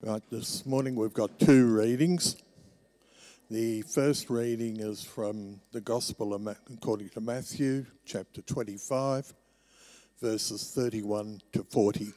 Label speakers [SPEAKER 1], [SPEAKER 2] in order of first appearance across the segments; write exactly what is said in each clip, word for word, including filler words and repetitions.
[SPEAKER 1] Right, this morning we've got two readings. The first reading is from the Gospel according to Matthew, chapter twenty-five, verses thirty-one to forty.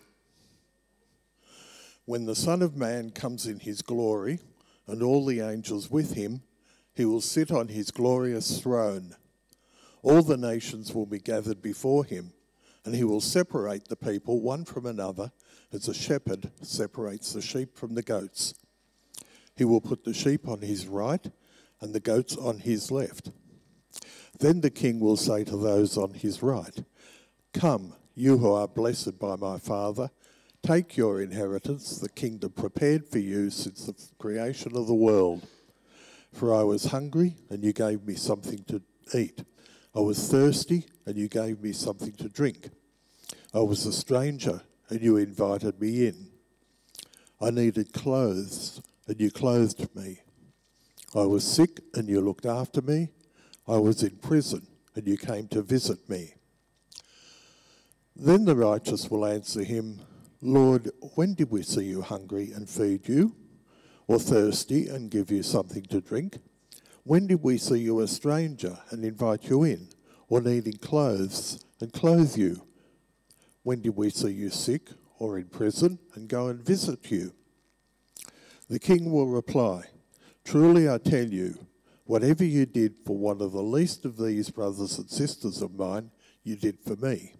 [SPEAKER 1] When the Son of Man comes in his glory, and all the angels with him, he will sit on his glorious throne. All the nations will be gathered before him, and he will separate the people one from another, as a shepherd separates the sheep from the goats. He will put the sheep on his right and the goats on his left. Then the king will say to those on his right, "Come, you who are blessed by my Father, take your inheritance, the kingdom prepared for you since the creation of the world. For I was hungry, and you gave me something to eat. I was thirsty, and you gave me something to drink. I was a stranger, and you invited me in. I needed clothes, and you clothed me. I was sick, and you looked after me. I was in prison, and you came to visit me." Then the righteous will answer him, "Lord, when did we see you hungry and feed you, or thirsty and give you something to drink? When did we see you a stranger and invite you in, or needing clothes and clothe you? When did we see you sick or in prison and go and visit you?" The king will reply, "Truly I tell you, whatever you did for one of the least of these brothers and sisters of mine, you did for me."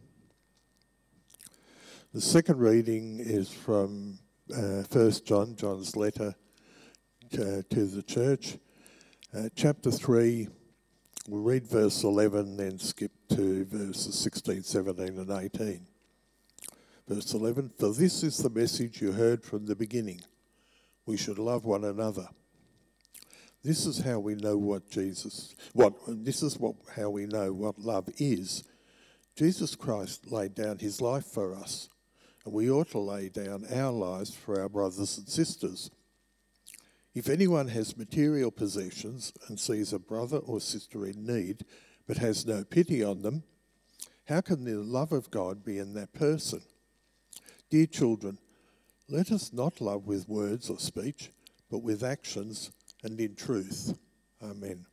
[SPEAKER 1] The second reading is from uh, First John, John's letter to, to the church, uh, chapter three. We'll read verse eleven, then skip to verses sixteen, seventeen and eighteen. Verse eleven, "For this is the message you heard from the beginning. We should love one another. This is how we know what Jesus, what, this is what, how we know what love is. Jesus Christ laid down his life for us, and we ought to lay down our lives for our brothers and sisters. If anyone has material possessions and sees a brother or sister in need, but has no pity on them, how can the love of God be in that person? Dear children, let us not love with words or speech, but with actions and in truth." Amen.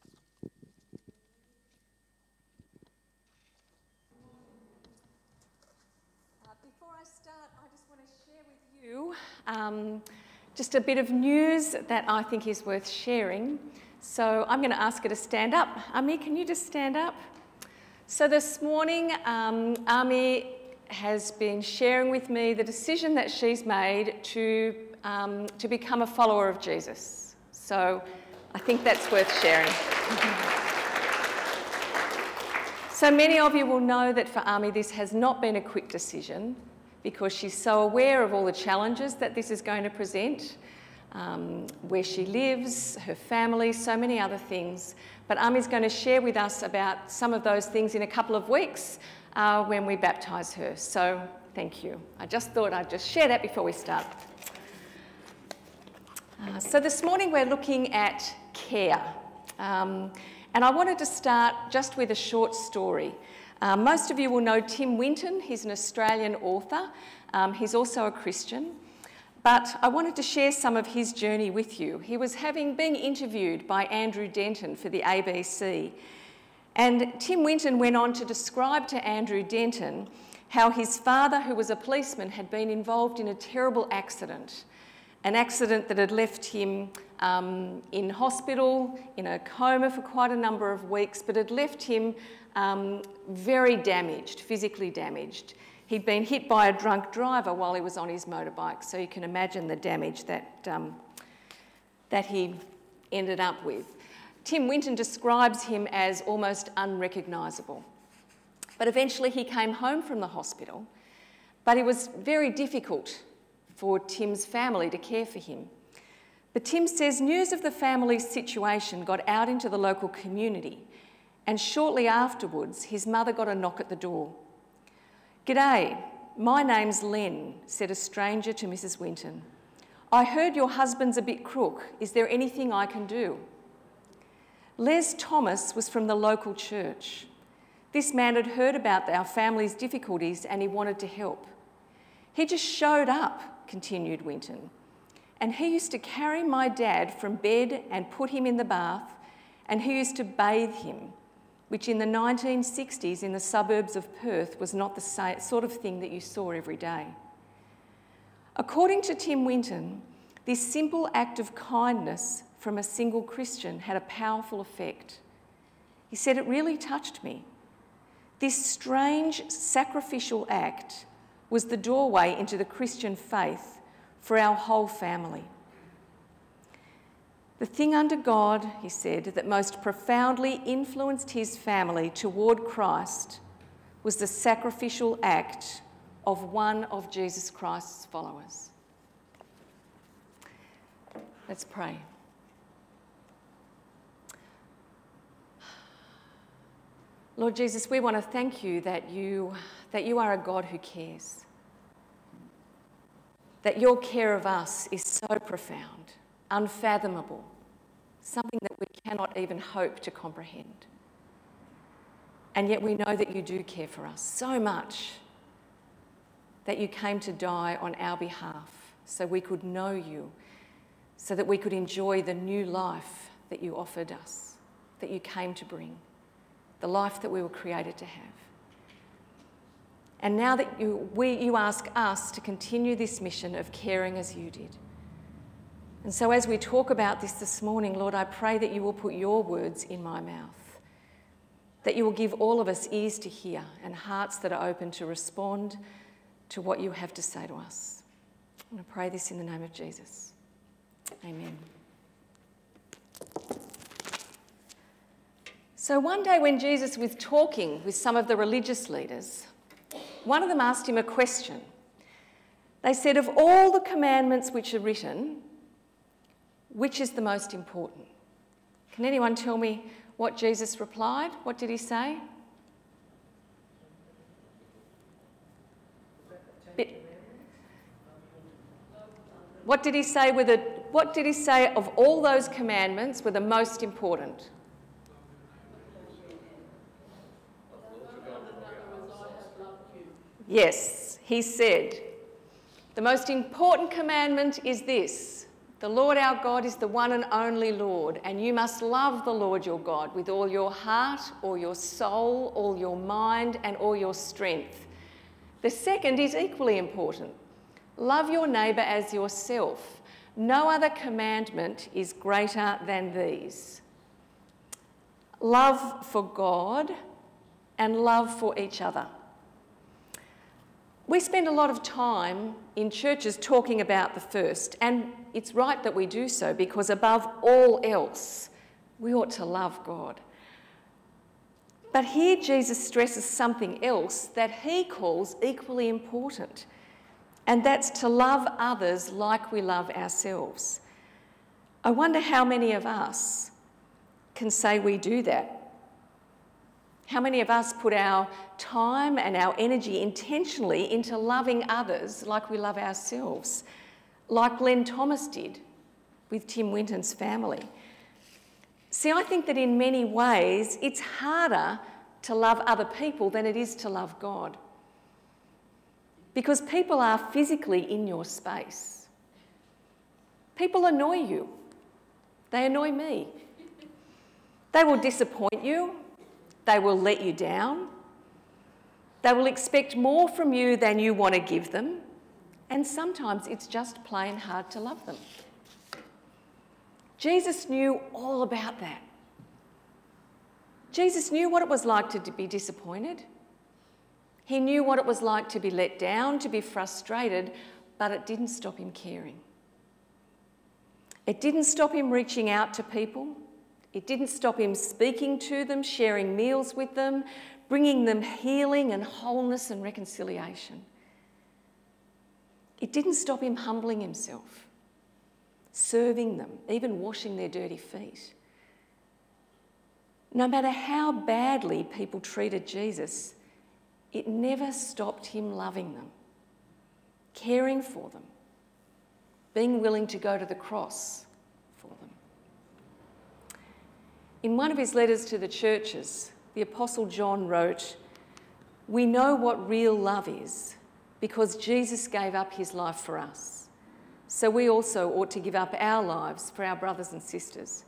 [SPEAKER 2] Uh, before I start, I just want to share with you um, just a bit of news that I think is worth sharing. So I'm going to ask her to stand up. Ami, can you just stand up? So this morning, um, Ami has been sharing with me the decision that she's made to, um, to become a follower of Jesus. So I think that's worth sharing. So many of you will know that for Ami this has not been a quick decision, because she's so aware of all the challenges that this is going to present, um, where she lives, her family, so many other things. But Ami's going to share with us about some of those things in a couple of weeks uh, when we baptise her. So thank you. I just thought I'd just share that before we start. Uh, so this morning we're looking at care. Um, and I wanted to start just with a short story. Uh, most of you will know Tim Winton. He's an Australian author. Um, he's also a Christian. But I wanted to share some of his journey with you. He was having being interviewed by Andrew Denton for the A B C. And Tim Winton went on to describe to Andrew Denton how his father, who was a policeman, had been involved in a terrible accident. An accident that had left him um, in hospital, in a coma for quite a number of weeks, but had left him um, very damaged, physically damaged. He'd been hit by a drunk driver while he was on his motorbike, so you can imagine the damage that, um, that he ended up with. Tim Winton describes him as almost unrecognisable. But eventually he came home from the hospital, but it was very difficult for Tim's family to care for him. But Tim says news of the family's situation got out into the local community, and shortly afterwards his mother got a knock at the door. "G'day, my name's Len," said a stranger to Missus Winton. "I heard your husband's a bit crook. Is there anything I can do?" Les Thomas was from the local church. This man had heard about our family's difficulties and he wanted to help. "He just showed up," continued Winton. And he used to carry my dad from bed and put him in the bath, and he used to bathe him, which in the nineteen sixties in the suburbs of Perth was not the same, sort of thing that you saw every day. According to Tim Winton, this simple act of kindness from a single Christian had a powerful effect. He said, "It really touched me. This strange sacrificial act was the doorway into the Christian faith for our whole family. The thing under God," he said, "that most profoundly influenced his family toward Christ was the sacrificial act of one of Jesus Christ's followers." Let's pray. Lord Jesus, we want to thank you that you, that you are a God who cares, that your care of us is so profound, unfathomable, something that we cannot even hope to comprehend. And yet we know that you do care for us so much that you came to die on our behalf so we could know you, so that we could enjoy the new life that you offered us, that you came to bring, the life that we were created to have. And now that you, we, you ask us to continue this mission of caring as you did. And so as we talk about this this morning, Lord, I pray that you will put your words in my mouth, that you will give all of us ears to hear and hearts that are open to respond to what you have to say to us. I'm going to pray this in the name of Jesus. Amen. So one day when Jesus was talking with some of the religious leaders, one of them asked him a question. They said, "Of all the commandments which are written, which is the most important?" Can anyone tell me what Jesus replied? What did he say? Bit. What did he say were the, what did he say of all those commandments were the most important? Yes, he said, the most important commandment is this: the Lord our God is the one and only Lord, and you must love the Lord your God with all your heart, all your soul, all your mind, and all your strength. The second is equally important. Love your neighbour as yourself. No other commandment is greater than these. Love for God and love for each other. We spend a lot of time in churches talking about the first, and it's right that we do so, because above all else, we ought to love God. But here Jesus stresses something else that he calls equally important, and that's to love others like we love ourselves. I wonder how many of us can say we do that. How many of us put our time and our energy intentionally into loving others like we love ourselves, like Len Thomas did with Tim Winton's family? See, I think that in many ways it's harder to love other people than it is to love God, because people are physically in your space. People annoy you. They annoy me. They will disappoint you. They will let you down. They will expect more from you than you want to give them. And sometimes it's just plain hard to love them. Jesus knew all about that. Jesus knew what it was like to be disappointed. He knew what it was like to be let down, to be frustrated, but it didn't stop him caring. It didn't stop him reaching out to people. It didn't stop him speaking to them, sharing meals with them, bringing them healing and wholeness and reconciliation. It didn't stop him humbling himself, serving them, even washing their dirty feet. No matter how badly people treated Jesus, it never stopped him loving them, caring for them, being willing to go to the cross for them. In one of his letters to the churches, the Apostle John wrote, "We know what real love is because Jesus gave up his life for us. so we also ought to give up our lives for our brothers and sisters.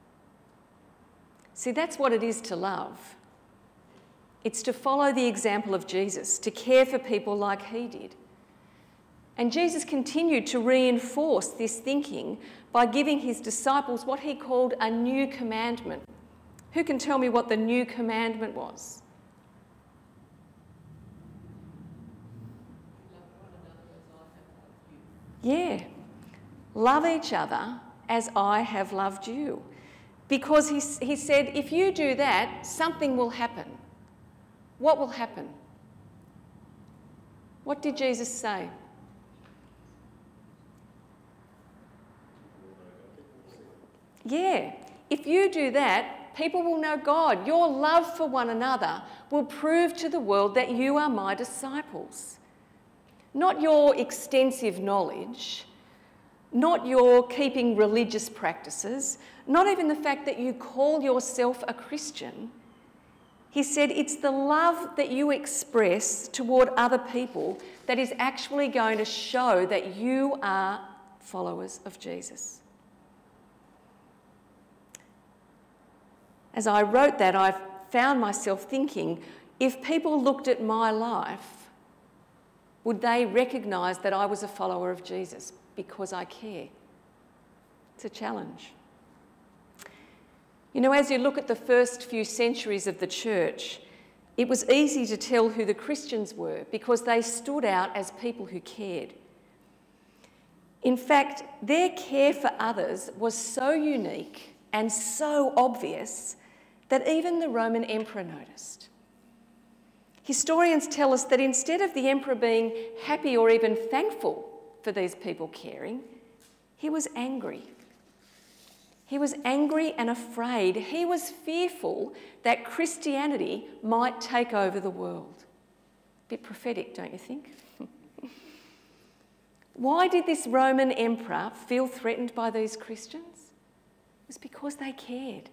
[SPEAKER 2] See, that's what it is to love. It's to follow the example of Jesus, to care for people like he did. And Jesus continued to reinforce this thinking by giving his disciples what he called a new commandment. Who can tell me what the new commandment was? Yeah. Love each other as I have loved you. Because he, he said, if you do that, something will happen. What will happen? What did Jesus say? Yeah. If you do that, people will know God. Your love for one another will prove to the world that you are my disciples. Not your extensive knowledge, not your keeping religious practices, not even the fact that you call yourself a Christian. He said it's the love that you express toward other people that is actually going to show that you are followers of Jesus. As I wrote that, I found myself thinking, if people looked at my life, would they recognise that I was a follower of Jesus because I care? It's a challenge. You know, as you look at the first few centuries of the church, it was easy to tell who the Christians were because they stood out as people who cared. In fact, their care for others was so unique and so obvious that even the Roman emperor noticed. Historians tell us that instead of the emperor being happy or even thankful for these people caring, he was angry. He was angry and afraid. He was fearful that Christianity might take over the world. Bit prophetic, don't you think? Why did this Roman emperor feel threatened by these Christians? It was because they cared.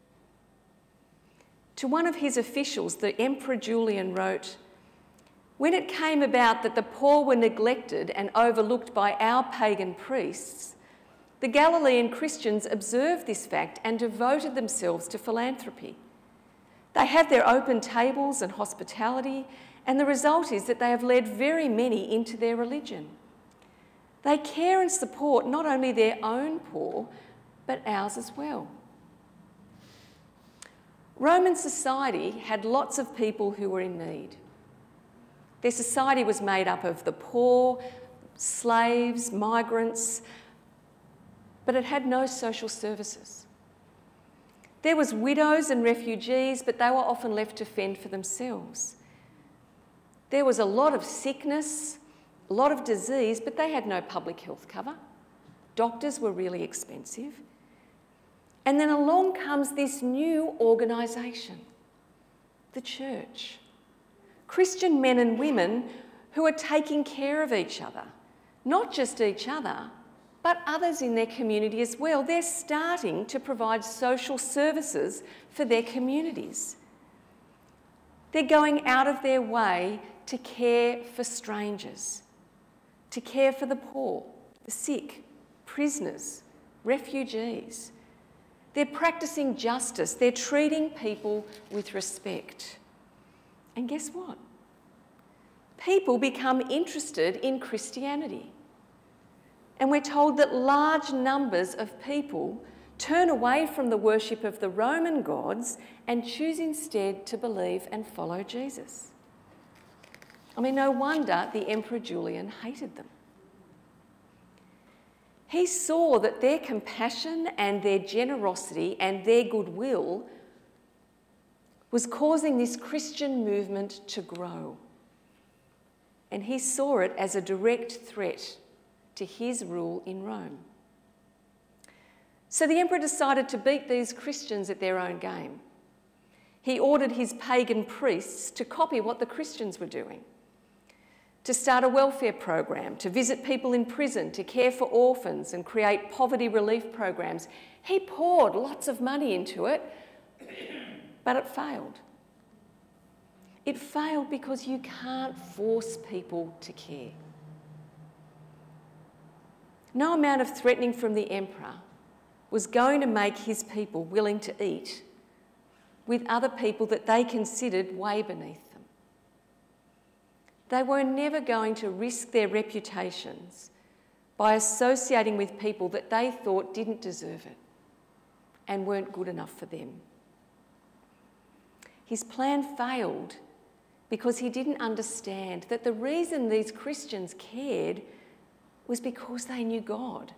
[SPEAKER 2] To one of his officials, the Emperor Julian wrote, "When it came about that the poor were neglected and overlooked by our pagan priests, the Galilean Christians observed this fact and devoted themselves to philanthropy. They have their open tables and hospitality, and the result is that they have led very many into their religion. They care and support not only their own poor, but ours as well." Roman society had lots of people who were in need. Their society was made up of the poor, slaves, migrants, but it had no social services. There was widows and refugees, but they were often left to fend for themselves. There was a lot of sickness, a lot of disease, but they had no public health cover. Doctors were really expensive. And then along comes this new organisation, the church. Christian men and women who are taking care of each other, not just each other, but others in their community as well. They're starting to provide social services for their communities. They're going out of their way to care for strangers, to care for the poor, the sick, prisoners, refugees. They're practicing justice. They're treating people with respect. And guess what? People become interested in Christianity. And we're told that large numbers of people turn away from the worship of the Roman gods and choose instead to believe and follow Jesus. I mean, no wonder the Emperor Julian hated them. He saw that their compassion and their generosity and their goodwill was causing this Christian movement to grow. And he saw it as a direct threat to his rule in Rome. So the emperor decided to beat these Christians at their own game. He ordered his pagan priests to copy what the Christians were doing, to start a welfare program, to visit people in prison, to care for orphans and create poverty relief programs. He poured lots of money into it, but it failed. It failed because you can't force people to care. No amount of threatening from the emperor was going to make his people willing to eat with other people that they considered way beneath them. They were never going to risk their reputations by associating with people that they thought didn't deserve it and weren't good enough for them. His plan failed because he didn't understand that the reason these Christians cared was because they knew God.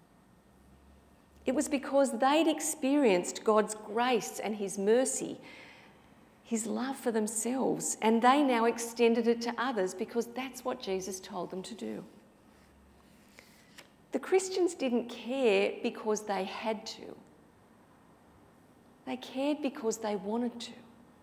[SPEAKER 2] It was because they'd experienced God's grace and his mercy, his love for themselves, and they now extended it to others because that's what Jesus told them to do. The Christians didn't care because they had to. They cared because they wanted to.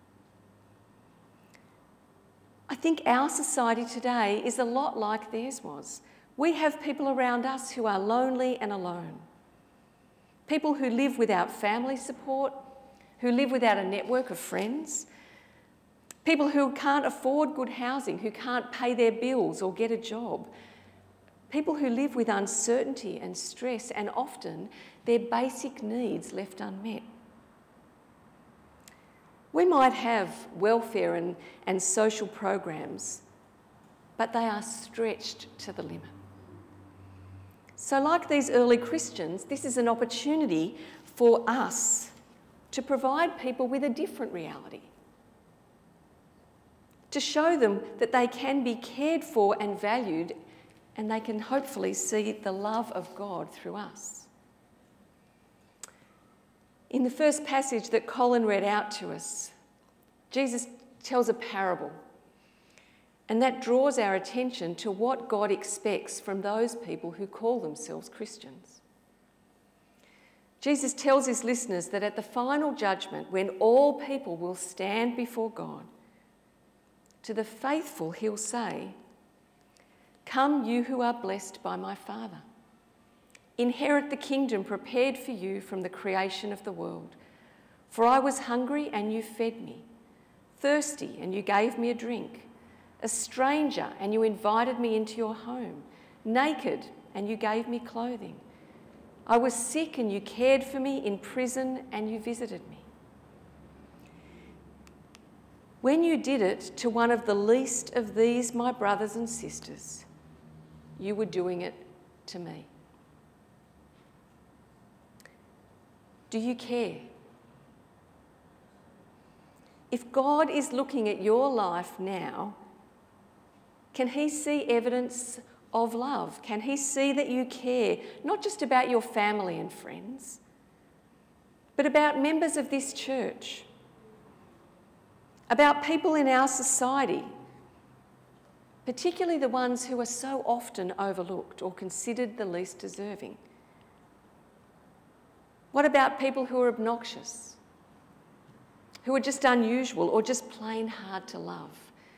[SPEAKER 2] I think our society today is a lot like theirs was. We have people around us who are lonely and alone. People who live without family support, who live without a network of friends. People who can't afford good housing, who can't pay their bills or get a job. People who live with uncertainty and stress and often their basic needs left unmet. We might have welfare and, and social programs, but they are stretched to the limit. So like these early Christians, this is an opportunity for us to provide people with a different reality, to show them that they can be cared for and valued, and they can hopefully see the love of God through us. In the first passage that Colin read out to us, Jesus tells a parable, and that draws our attention to what God expects from those people who call themselves Christians. Jesus tells his listeners that at the final judgment, when all people will stand before God, to the faithful he'll say, "Come, you who are blessed by my Father. Inherit the kingdom prepared for you from the creation of the world. For I was hungry and you fed me, thirsty and you gave me a drink, a stranger and you invited me into your home, naked and you gave me clothing. I was sick and you cared for me, in prison and you visited me." When you did it to one of the least of these, my brothers and sisters, you were doing it to me. Do you care? If God is looking at your life now, can he see evidence of love? Can he see that you care, not just about your family and friends, but about members of this church, about people in our society, particularly the ones who are so often overlooked or considered the least deserving? What about people who are obnoxious, who are just unusual or just plain hard to love?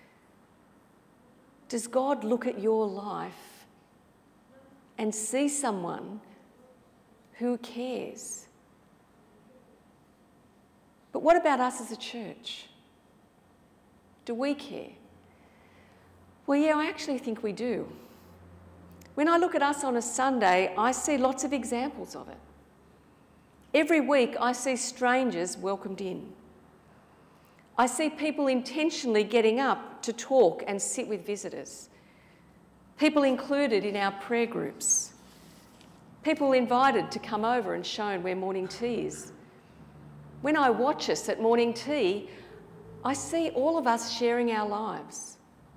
[SPEAKER 2] Does God look at your life and see someone who cares? But what about us as a church? Do we care? Well, yeah, I actually think we do. When I look at us on a Sunday, I see lots of examples of it. Every week I see strangers welcomed in. I see people intentionally getting up to talk and sit with visitors. People included in our prayer groups. People invited to come over and shown where morning tea is. When I watch us at morning tea, I see all of us sharing our lives.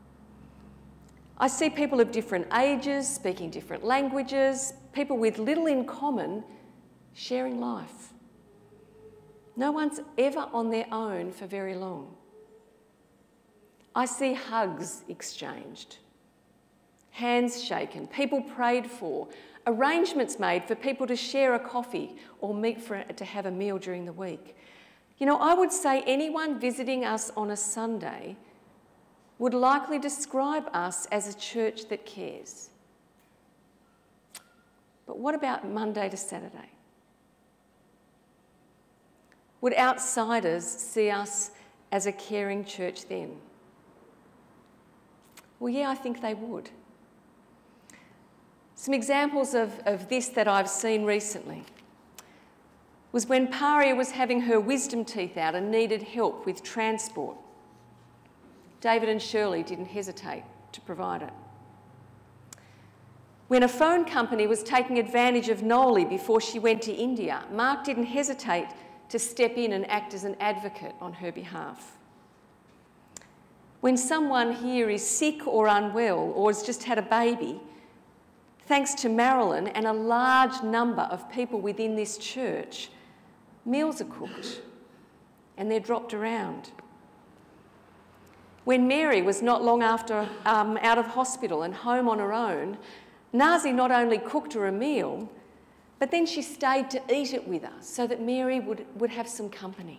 [SPEAKER 2] I see people of different ages, speaking different languages, people with little in common, sharing life. No one's ever on their own for very long. I see hugs exchanged, hands shaken, people prayed for, arrangements made for people to share a coffee or meet for, to have a meal during the week. You know, I would say anyone visiting us on a Sunday would likely describe us as a church that cares. But what about Monday to Saturday? Would outsiders see us as a caring church then? Well, yeah, I think they would. Some examples of, of this that I've seen recently was when Paria was having her wisdom teeth out and needed help with transport. David and Shirley didn't hesitate to provide it. When a phone company was taking advantage of Noli before she went to India, Mark didn't hesitate to step in and act as an advocate on her behalf. When someone here is sick or unwell or has just had a baby, thanks to Marilyn and a large number of people within this church, meals are cooked and they're dropped around. When Mary was not long after um, out of hospital and home on her own, Nazi not only cooked her a meal, but then she stayed to eat it with us so that Mary would, would have some company.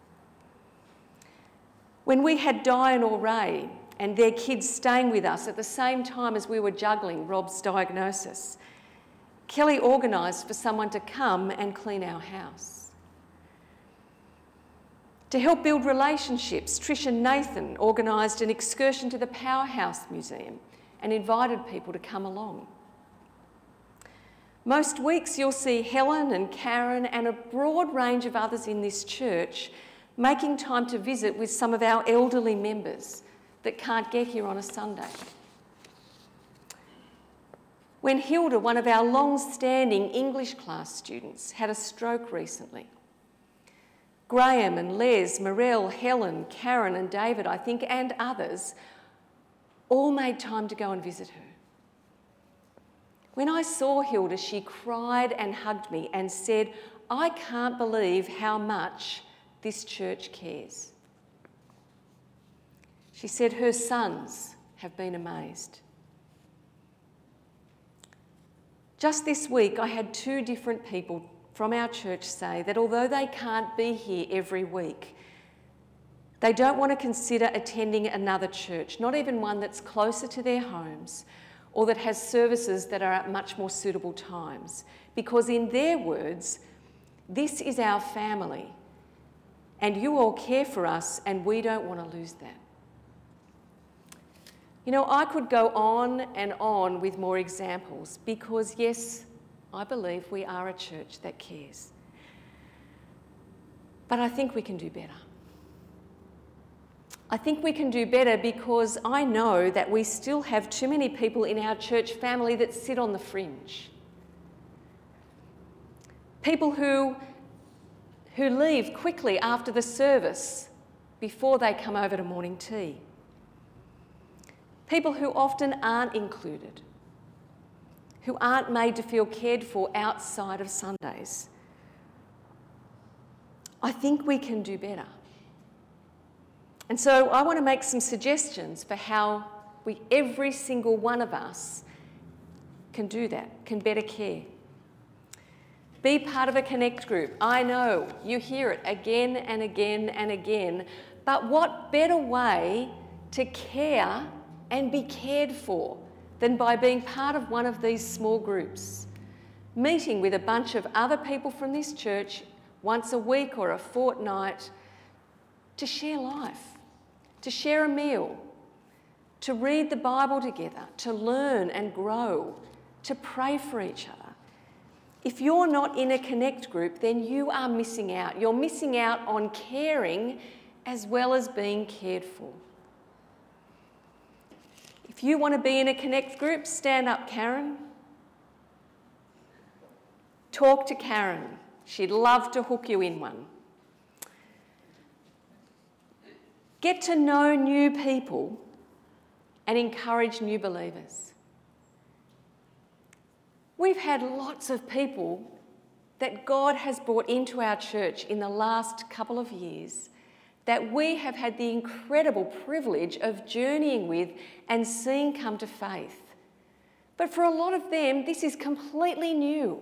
[SPEAKER 2] When we had Diane or Ray and their kids staying with us at the same time as we were juggling Rob's diagnosis, Kelly organised for someone to come and clean our house. To help build relationships, Trish and Nathan organised an excursion to the Powerhouse Museum and invited people to come along. Most weeks you'll see Helen and Karen and a broad range of others in this church making time to visit with some of our elderly members that can't get here on a Sunday. When Hilda, one of our long-standing English class students, had a stroke recently, Graham and Les, Morel, Helen, Karen and David, I think, and others, all made time to go and visit her. When I saw Hilda, she cried and hugged me and said, "I can't believe how much this church cares." She said her sons have been amazed. Just this week, I had two different people from our church say that although they can't be here every week, they don't want to consider attending another church, not even one that's closer to their homes or that has services that are at much more suitable times. Because in their words, this is our family and you all care for us and we don't want to lose that. You know, I could go on and on with more examples because, yes, I believe we are a church that cares. But I think we can do better. I think we can do better because I know that we still have too many people in our church family that sit on the fringe. People who, who leave quickly after the service before they come over to morning tea. People who often aren't included, who aren't made to feel cared for outside of Sundays. I think we can do better. And so I want to make some suggestions for how we, every single one of us, can do that, can better care. Be part of a Connect group. I know you hear it again and again and again, but what better way to care and be cared for than by being part of one of these small groups, meeting with a bunch of other people from this church once a week or a fortnight to share life, to share a meal, to read the Bible together, to learn and grow, to pray for each other. If you're not in a Connect group, then you are missing out. You're missing out on caring as well as being cared for. If you want to be in a Connect group, stand up, Karen. Talk to Karen. She'd love to hook you in one. Get to know new people and encourage new believers. We've had lots of people that God has brought into our church in the last couple of years that we have had the incredible privilege of journeying with and seeing come to faith. But for a lot of them, this is completely new.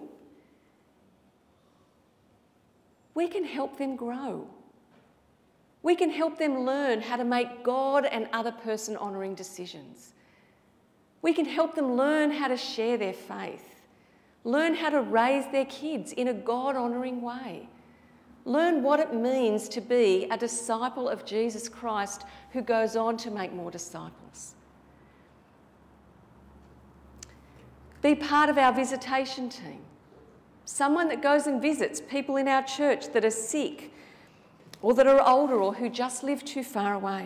[SPEAKER 2] We can help them grow. We can help them learn how to make God and other person honouring decisions. We can help them learn how to share their faith, learn how to raise their kids in a God honouring way, learn what it means to be a disciple of Jesus Christ who goes on to make more disciples. Be part of our visitation team. Someone that goes and visits people in our church that are sick or that are older or who just live too far away.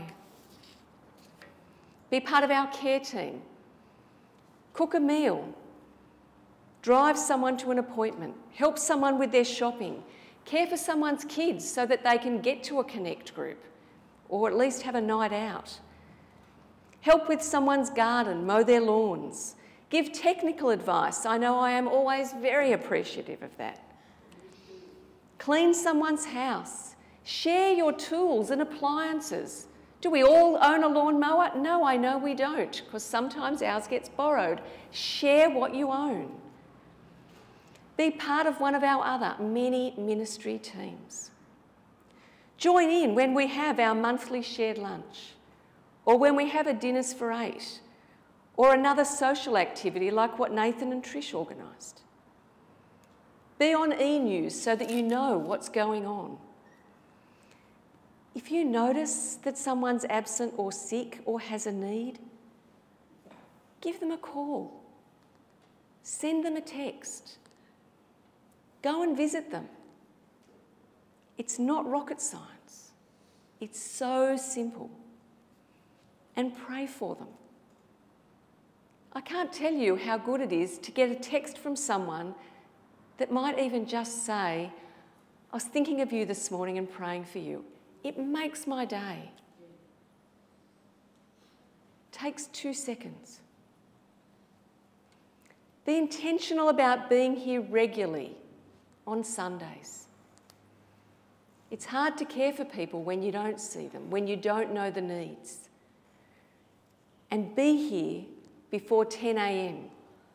[SPEAKER 2] Be part of our care team. Cook a meal. Drive someone to an appointment. Help someone with their shopping. Care for someone's kids so that they can get to a connect group or at least have a night out. Help with someone's garden, mow their lawns. Give technical advice. I know I am always very appreciative of that. Clean someone's house. Share your tools and appliances. Do we all own a lawnmower? No, I know we don't, because sometimes ours gets borrowed. Share what you own. Be part of one of our other many ministry teams. Join in when we have our monthly shared lunch, or when we have a dinners for eight, or another social activity like what Nathan and Trish organised. Be on e-news so that you know what's going on. If you notice that someone's absent or sick or has a need, give them a call. Send them a text. Go and visit them. It's not rocket science. It's so simple. And pray for them. I can't tell you how good it is to get a text from someone that might even just say, I was thinking of you this morning and praying for you. It makes my day. Takes two seconds. Be intentional about being here regularly on Sundays. It's hard to care for people when you don't see them, when you don't know the needs. And be here before ten a m.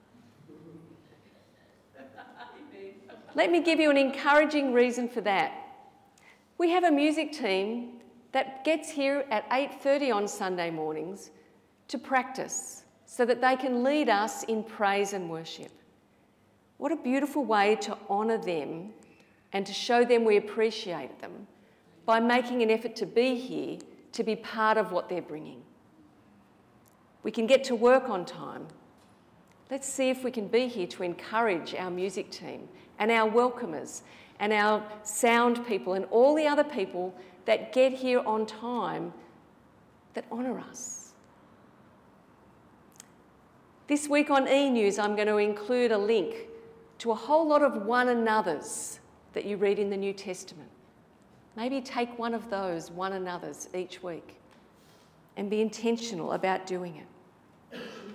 [SPEAKER 2] Let me give you an encouraging reason for that. We have a music team that gets here at eight thirty on Sunday mornings to practice so that they can lead us in praise and worship. What a beautiful way to honour them and to show them we appreciate them by making an effort to be here, to be part of what they're bringing. We can get to work on time. Let's see if we can be here to encourage our music team and our welcomers and our sound people and all the other people that get here on time that honour us. This week on e-news, I'm going to include a link to a whole lot of one another's that you read in the New Testament. Maybe take one of those one another's each week and be intentional about doing it.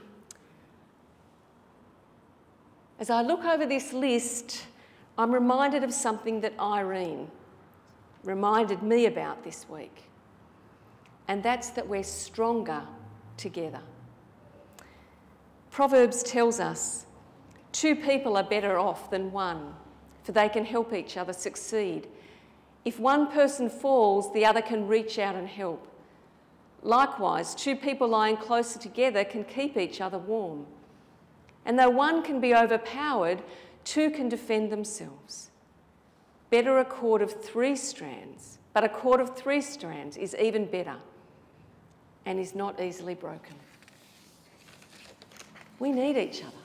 [SPEAKER 2] As I look over this list, I'm reminded of something that Irene reminded me about this week, and that's that we're stronger together. Proverbs tells us, two people are better off than one, for they can help each other succeed. If one person falls, the other can reach out and help. Likewise, two people lying closer together can keep each other warm. And though one can be overpowered, two can defend themselves. Better a cord of three strands, but a cord of three strands is even better and is not easily broken. We need each other.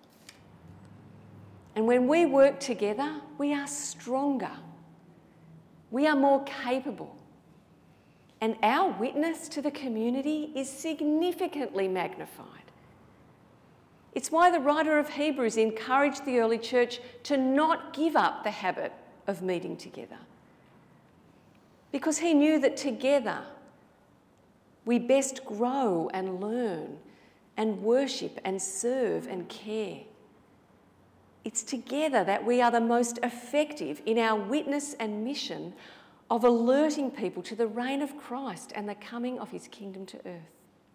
[SPEAKER 2] And when we work together, we are stronger. We are more capable. And our witness to the community is significantly magnified. It's why the writer of Hebrews encouraged the early church to not give up the habit of meeting together. Because he knew that together we best grow and learn and worship and serve and care. It's together that we are the most effective in our witness and mission of alerting people to the reign of Christ and the coming of his kingdom to earth.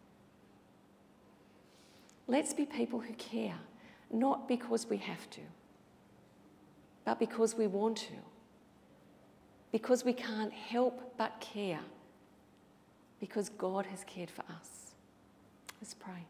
[SPEAKER 2] Let's be people who care, not because we have to, but because we want to, because we can't help but care, because God has cared for us. Let's pray.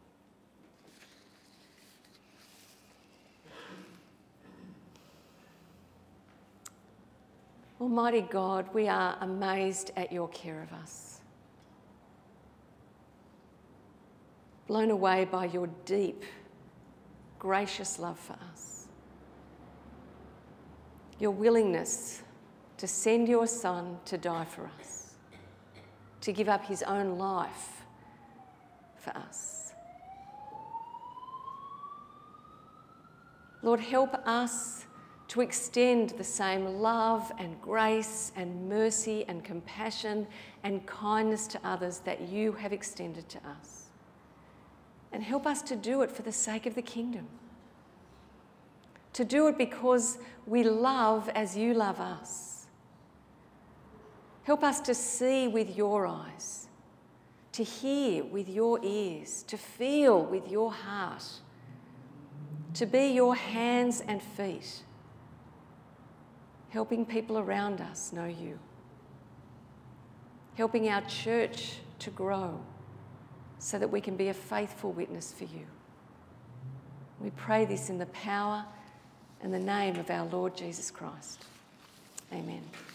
[SPEAKER 2] Almighty God, we are amazed at your care of us, blown away by your deep gracious love for us. Your willingness to send your Son to die for us, to give up his own life for us. Lord, help us to extend the same love and grace and mercy and compassion and kindness to others that you have extended to us. And help us to do it for the sake of the kingdom. To do it because we love as you love us. Help us to see with your eyes, to hear with your ears, to feel with your heart, to be your hands and feet, helping people around us know you, helping our church to grow so that we can be a faithful witness for you. We pray this in the power and the name of our Lord Jesus Christ. Amen.